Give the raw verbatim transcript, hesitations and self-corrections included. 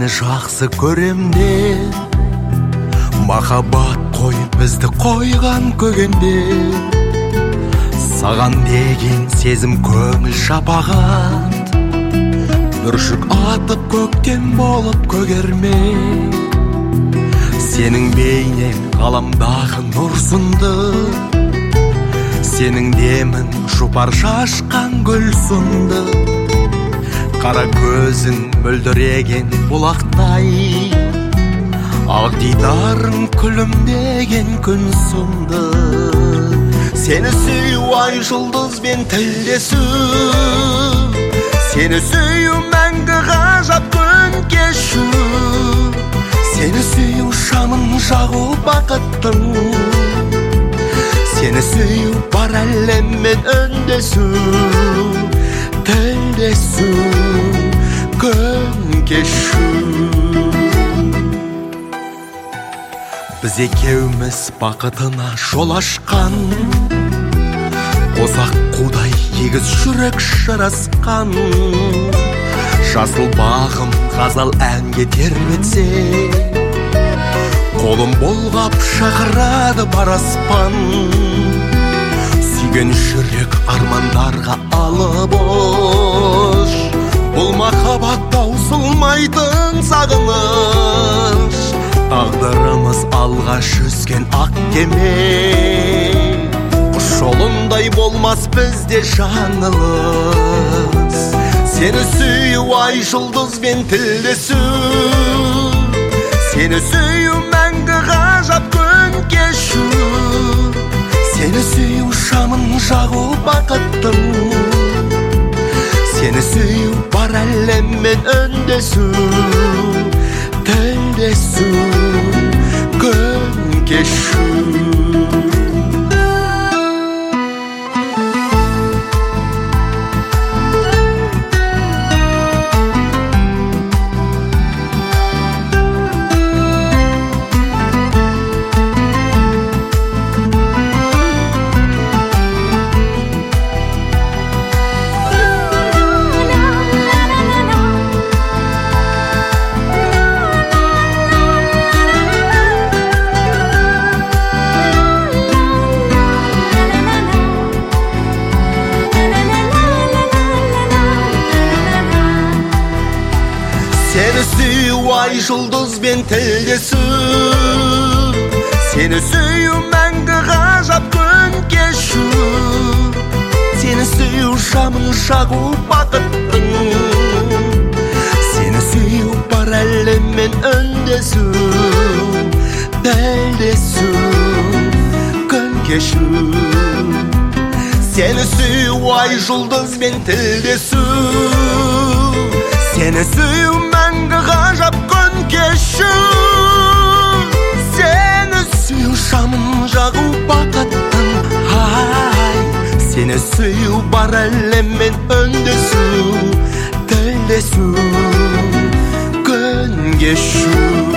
Сені жақсы көремде, махаббат қойып бізді қойған көгенде. Саған деген сезім көңіл шапағат, бүршік атып көктем болып көгерме. Сенің бейнең ғаламдағы нұр сынды, сенің демің жұпар шашқан гүл сынды. Қара көзің мөлдіреген бұлақтай, ақ дидарың күлімдеген күн сынды. Сені сүю ай жұлдызбен тілдесу, сені сүю мәңгі ғажап күн кешу. Сені сүю шамын жағу бақыттың, сені сүю бар әлеммен үндесу, тілдесу, күн кешу. Біз екеуміз бақытына жол ашқан, қосақ қудай егіз жүрек жарасқан. Жасыл бағым ғазал әнге тербетсе, қолым болғап шақырады бар аспан. Сүйген жүрек армандарға алып ош, бұл махаббат таусылмайтын сағыныш. Тағдырымыз алға жүзген ақ кеме, құс жолындай болмас бізде жаңылыс. Сені сүю ай жұлдызбен тілдесу, сені сүю мәңгі ғажап күн кешу. Сені сүю шамын жағу бақыттың, сені сүю бар әлеммен үндесу, тілдесу, күн кешу. Seni süyu ay жұлдызбен тілдесу, сені süyu мәңгі ғажап күн кешу. Сені süyu шамын жағу бақыттың, сені süyu бар әлеммен үндесу, тілдесу, күн кешу. Seni süyu ay жұлдызбен тілдесу, сені süyu мәңгі ғажап күн кешу. Сені süю шамын жағу бақыттың, ай, сені süю бар әлеммен үндесу, тілдесу, күн кешу.